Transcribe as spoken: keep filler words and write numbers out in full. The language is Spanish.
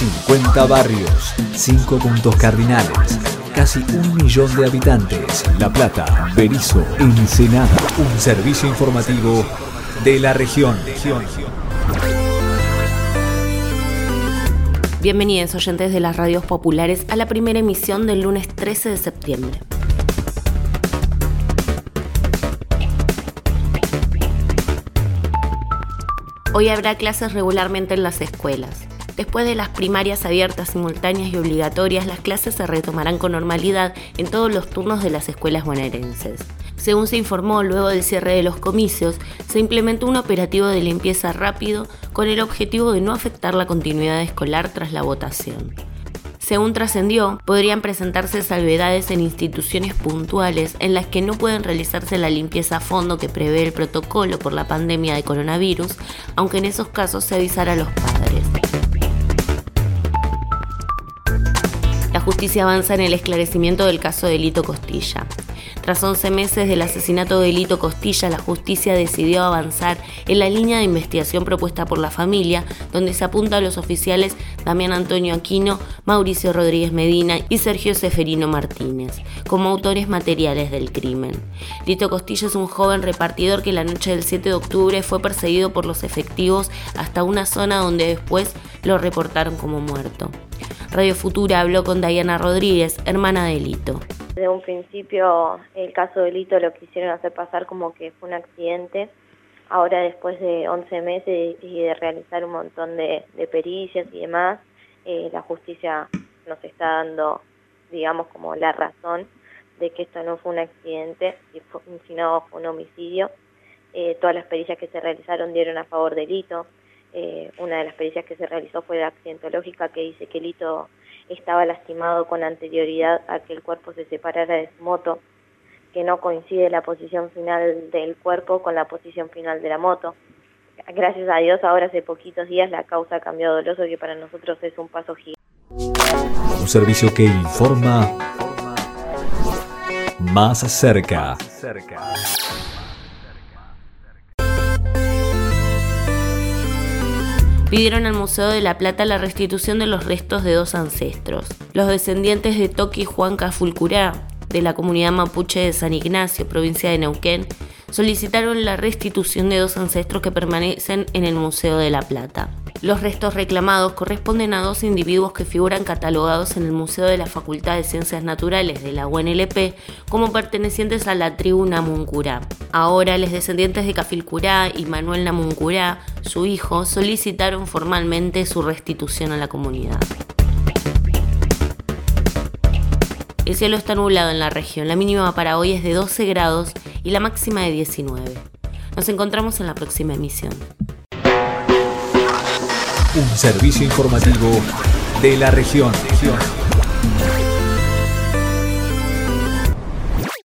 cincuenta barrios, cinco puntos cardinales, casi un millón de habitantes. La Plata, Berisso, Ensenada. Un servicio informativo de la región. Bienvenidos, oyentes de las radios populares, a la primera emisión del lunes trece de septiembre. Hoy habrá clases regularmente en las escuelas. Después de las primarias abiertas, simultáneas y obligatorias, las clases se retomarán con normalidad en todos los turnos de las escuelas bonaerenses. Según se informó, luego del cierre de los comicios, se implementó un operativo de limpieza rápido con el objetivo de no afectar la continuidad escolar tras la votación. Según trascendió, podrían presentarse salvedades en instituciones puntuales en las que no pueden realizarse la limpieza a fondo que prevé el protocolo por la pandemia de coronavirus, aunque en esos casos se avisará a los padres. La justicia avanza en el esclarecimiento del caso de Lito Costilla. Tras once meses del asesinato de Lito Costilla, la justicia decidió avanzar en la línea de investigación propuesta por la familia, donde se apunta a los oficiales Damián Antonio Aquino, Mauricio Rodríguez Medina y Sergio Seferino Martínez, como autores materiales del crimen. Lito Costilla es un joven repartidor que la noche del siete de octubre fue perseguido por los efectivos hasta una zona donde después lo reportaron como muerto. Radio Futura habló con Dayana Rodríguez, hermana de Lito. Desde un principio el caso de Lito lo quisieron hacer pasar como que fue un accidente. Ahora, después de once meses y de realizar un montón de, de pericias y demás, eh, la justicia nos está dando, digamos, como la razón de que esto no fue un accidente, sino fue un homicidio. Eh, todas las pericias que se realizaron dieron a favor de Lito. Eh, una de las pericias que se realizó fue la accidentológica, que dice que Lito estaba lastimado con anterioridad a que el cuerpo se separara de su moto, que no coincide la posición final del cuerpo con la posición final de la moto. Gracias a Dios, ahora hace poquitos días la causa ha cambiado doloso, que para nosotros es un paso gigante. Un servicio que informa más cerca. Pidieron al Museo de la Plata la restitución de los restos de dos ancestros. Los descendientes de Toqui Juan Cafulcurá, de la comunidad mapuche de San Ignacio, provincia de Neuquén, solicitaron la restitución de dos ancestros que permanecen en el Museo de la Plata. Los restos reclamados corresponden a dos individuos que figuran catalogados en el Museo de la Facultad de Ciencias Naturales de la U N L P como pertenecientes a la tribu Namuncurá. Ahora, los descendientes de Cafulcurá y Manuel Namuncurá, su hijo, solicitaron formalmente su restitución a la comunidad. El cielo está nublado en la región, la mínima para hoy es de doce grados y la máxima de diecinueve. Nos encontramos en la próxima emisión. Un servicio informativo de la región.